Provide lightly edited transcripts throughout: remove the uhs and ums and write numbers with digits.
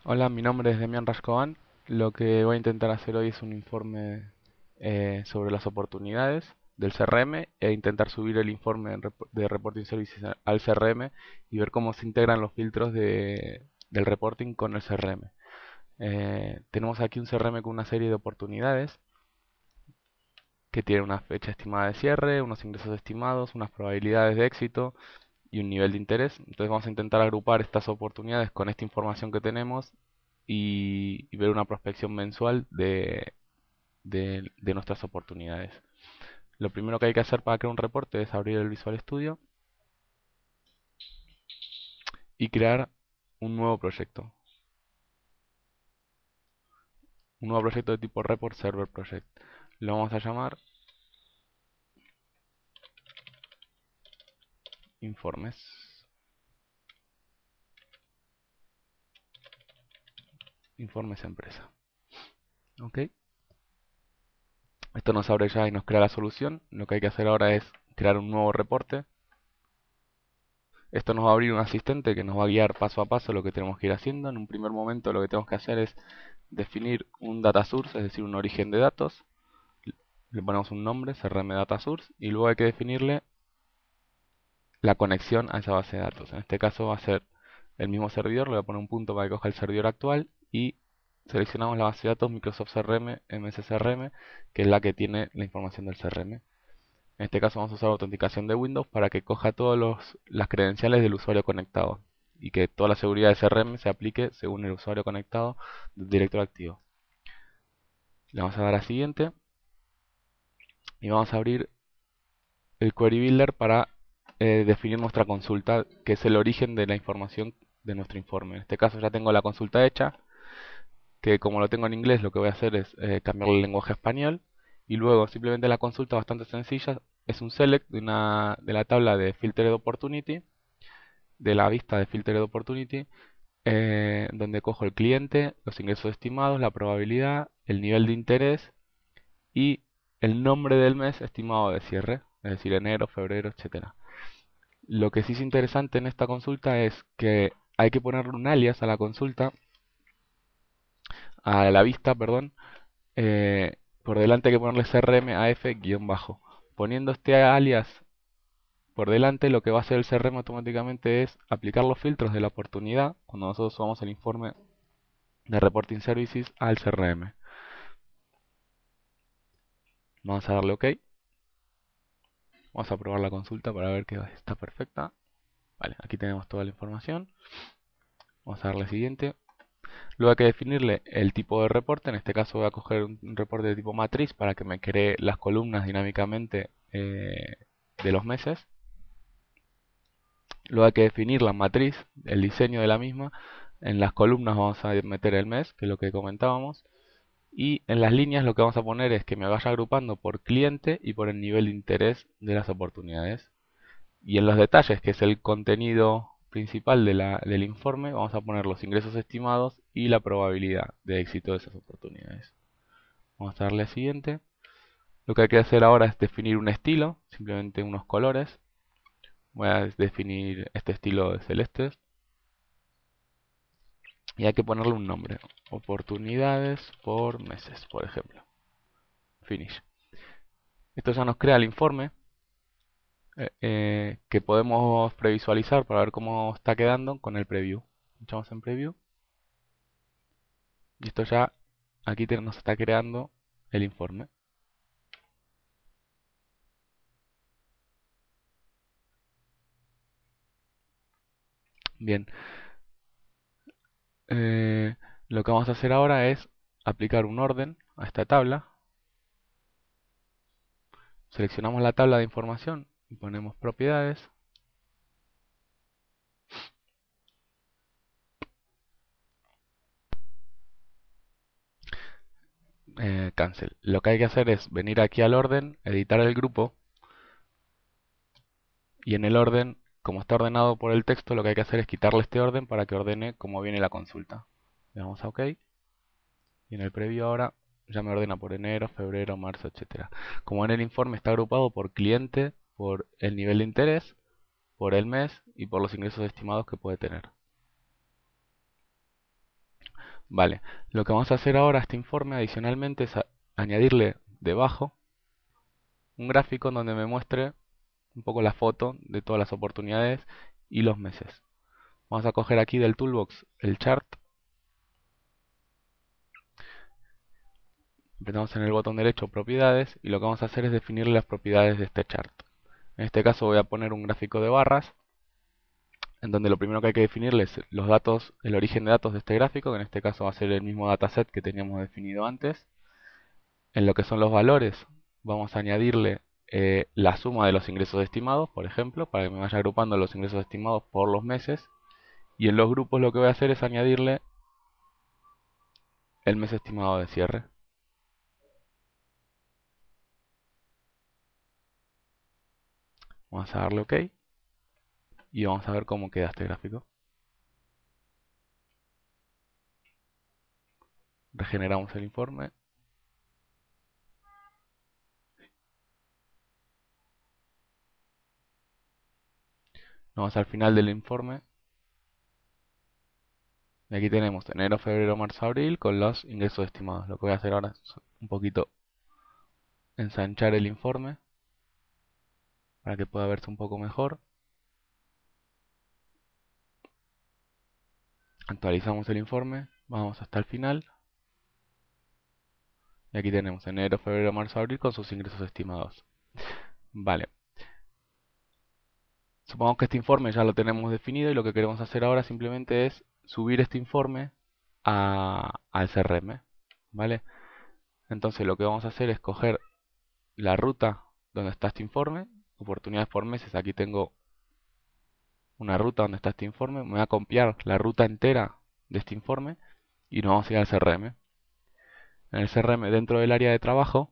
Hola, mi nombre es Demian Rascovan. Lo que voy a intentar hacer hoy es un informe sobre las oportunidades del CRM e intentar subir el informe de Reporting Services al CRM y ver cómo se integran los filtros del reporting con el CRM. Tenemos aquí un CRM con una serie de oportunidades que tiene una fecha estimada de cierre, unos ingresos estimados, unas probabilidades de éxito y un nivel de interés. Entonces vamos a intentar agrupar estas oportunidades con esta información que tenemos y ver una prospección mensual de nuestras oportunidades. Lo primero que hay que hacer para crear un reporte es abrir el Visual Studio y crear un nuevo proyecto. Un nuevo proyecto de tipo Report Server Project. Lo vamos a llamar Informes. Informes Empresa. ¿Ok? Esto nos abre ya y nos crea la solución. Lo que hay que hacer ahora es crear un nuevo reporte. Esto nos va a abrir un asistente que nos va a guiar paso a paso lo que tenemos que ir haciendo. En un primer momento lo que tenemos que hacer es definir un data source, es decir, un origen de datos. Le ponemos un nombre, CRM Data Source, y luego hay que definirle la conexión a esa base de datos. En este caso va a ser el mismo servidor, le voy a poner un punto para que coja el servidor actual y seleccionamos la base de datos Microsoft CRM, MS CRM, que es la que tiene la información del CRM. En este caso vamos a usar autenticación de Windows para que coja todas las credenciales del usuario conectado y que toda la seguridad de CRM se aplique según el usuario conectado del directorio activo. Le vamos a dar a siguiente y vamos a abrir el Query Builder para definir nuestra consulta, que es el origen de la información de nuestro informe. En este caso ya tengo la consulta hecha, que como lo tengo en inglés, lo que voy a hacer es cambiarle el lenguaje a español, y luego simplemente la consulta bastante sencilla, es un select de la tabla de Filtered Opportunity, de la vista de Filtered Opportunity, donde cojo el cliente, los ingresos estimados, la probabilidad, el nivel de interés y el nombre del mes estimado de cierre, es decir, enero, febrero, etcétera. Lo que sí es interesante en esta consulta es que hay que ponerle un alias a la consulta, a la vista, perdón. Por delante hay que ponerle CRM AF-bajo. Poniendo este alias por delante, lo que va a hacer el CRM automáticamente es aplicar los filtros de la oportunidad cuando nosotros subamos el informe de Reporting Services al CRM. Vamos a darle OK. Vamos a probar la consulta para ver que está perfecta. Vale, aquí tenemos toda la información. Vamos a darle siguiente. Luego hay que definirle el tipo de reporte. En este caso voy a coger un reporte de tipo matriz para que me cree las columnas dinámicamente de los meses. Luego hay que definir la matriz, el diseño de la misma. En las columnas vamos a meter el mes, que es lo que comentábamos. Y en las líneas lo que vamos a poner es que me vaya agrupando por cliente y por el nivel de interés de las oportunidades. Y en los detalles, que es el contenido principal del informe, vamos a poner los ingresos estimados y la probabilidad de éxito de esas oportunidades. Vamos a darle a siguiente. Lo que hay que hacer ahora es definir un estilo, simplemente unos colores. Voy a definir este estilo de celestes y hay que ponerle un nombre. Oportunidades por meses, por ejemplo. Finish. Esto ya nos crea el informe que podemos previsualizar para ver cómo está quedando con el preview. Pinchamos en preview y esto ya aquí nos está creando el informe. Bien, eh, lo que vamos a hacer ahora es aplicar un orden a esta tabla. Seleccionamos la tabla de información y ponemos propiedades. Cancel. Lo que hay que hacer es venir aquí al orden, editar el grupo y en el orden, como está ordenado por el texto, lo que hay que hacer es quitarle este orden para que ordene cómo viene la consulta. Le damos a OK y en el preview ahora ya me ordena por enero, febrero, marzo, etcétera. Como en el informe está agrupado por cliente, por el nivel de interés, por el mes y por los ingresos estimados que puede tener. Vale, lo que vamos a hacer ahora a este informe adicionalmente es añadirle debajo un gráfico en donde me muestre un poco la foto de todas las oportunidades y los meses. Vamos a coger aquí del toolbox el chart, apretamos en el botón derecho propiedades y lo que vamos a hacer es definir las propiedades de este chart. En este caso voy a poner un gráfico de barras en donde lo primero que hay que definirle es los datos, el origen de datos de este gráfico, que en este caso va a ser el mismo dataset que teníamos definido antes. En lo que son los valores, vamos a añadirle la suma de los ingresos estimados, por ejemplo, para que me vaya agrupando los ingresos estimados por los meses. Y en los grupos lo que voy a hacer es añadirle el mes estimado de cierre. Vamos a darle OK y vamos a ver cómo queda este gráfico. Regeneramos el informe. Vamos al final del informe. Y aquí tenemos enero, febrero, marzo, abril con los ingresos estimados. Lo que voy a hacer ahora es un poquito ensanchar el informe para que pueda verse un poco mejor. Actualizamos el informe, vamos hasta el final. Y aquí tenemos enero, febrero, marzo, abril con sus ingresos estimados. Vale. Supongamos que este informe ya lo tenemos definido y lo que queremos hacer ahora simplemente es subir este informe al CRM. ¿Vale? Entonces lo que vamos a hacer es coger la ruta donde está este informe, oportunidades por meses. Aquí tengo una ruta donde está este informe. Me voy a copiar la ruta entera de este informe y nos vamos a ir al CRM. En el CRM, dentro del área de trabajo,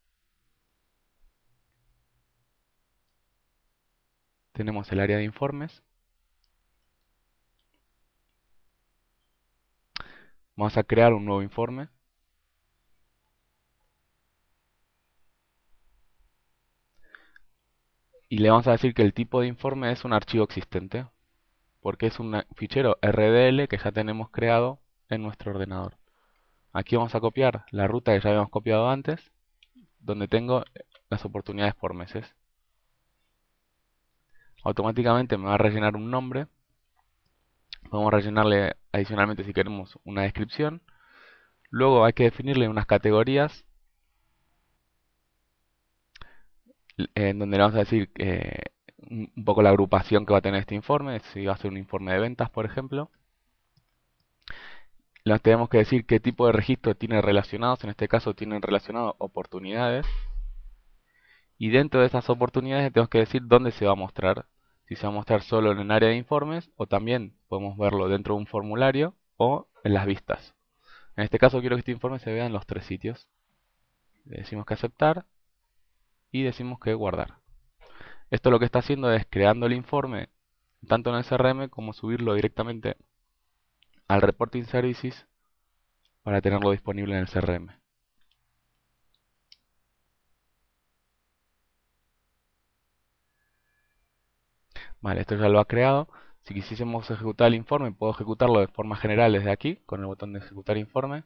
tenemos el área de informes. Vamos a crear un nuevo informe. Y le vamos a decir que el tipo de informe es un archivo existente, porque es un fichero RDL que ya tenemos creado en nuestro ordenador. Aquí vamos a copiar la ruta que ya habíamos copiado antes, donde tengo las oportunidades por meses. Automáticamente me va a rellenar un nombre. Podemos rellenarle adicionalmente si queremos una descripción. Luego hay que definirle unas categorías en donde le vamos a decir un poco la agrupación que va a tener este informe, si va a ser un informe de ventas, por ejemplo. Le tenemos que decir qué tipo de registro tiene relacionados, en este caso tienen relacionados oportunidades. Y dentro de esas oportunidades tenemos que decir dónde se va a mostrar. Si se va a mostrar solo en el área de informes o también podemos verlo dentro de un formulario o en las vistas. En este caso quiero que este informe se vea en los tres sitios. Le decimos que aceptar y decimos que guardar. Esto lo que está haciendo es creando el informe tanto en el CRM como subirlo directamente al Reporting Services para tenerlo disponible en el CRM. Vale, esto ya lo ha creado. Si quisiésemos ejecutar el informe, puedo ejecutarlo de forma general desde aquí, con el botón de ejecutar informe.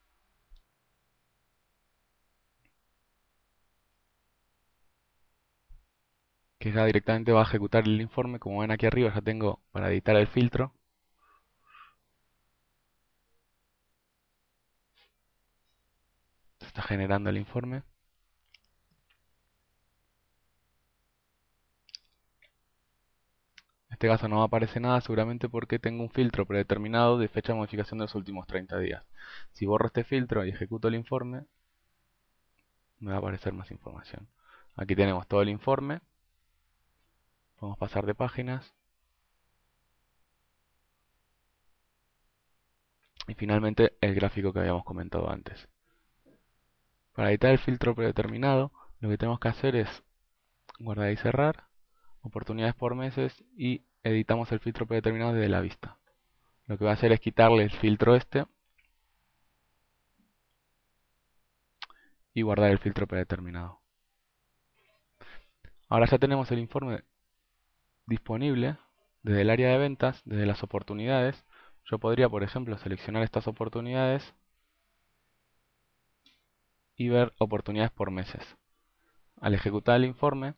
Que ya directamente va a ejecutar el informe. Como ven aquí arriba ya tengo para editar el filtro. Se está generando el informe. En este caso no aparece nada, seguramente porque tengo un filtro predeterminado de fecha de modificación de los últimos 30 días. Si borro este filtro y ejecuto el informe, me va a aparecer más información. Aquí tenemos todo el informe. Podemos pasar de páginas. Y finalmente el gráfico que habíamos comentado antes. Para editar el filtro predeterminado, lo que tenemos que hacer es guardar y cerrar, oportunidades por meses y editamos el filtro predeterminado desde la vista. Lo que voy a hacer es quitarle el filtro este y guardar el filtro predeterminado. Ahora ya tenemos el informe disponible desde el área de ventas, desde las oportunidades. Yo podría, por ejemplo, seleccionar estas oportunidades y ver oportunidades por meses. Al ejecutar el informe,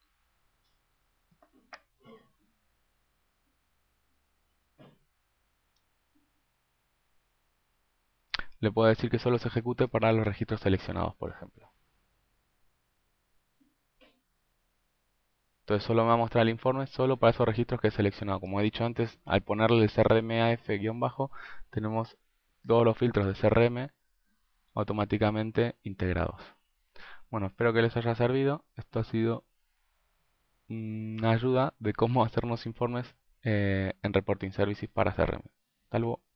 le puedo decir que solo se ejecute para los registros seleccionados, por ejemplo. Entonces solo me va a mostrar el informe solo para esos registros que he seleccionado. Como he dicho antes, al ponerle el CRM-AF-bajo, tenemos todos los filtros de CRM automáticamente integrados. Bueno, espero que les haya servido. Esto ha sido una ayuda de cómo hacernos informes en Reporting Services para CRM. Hasta luego.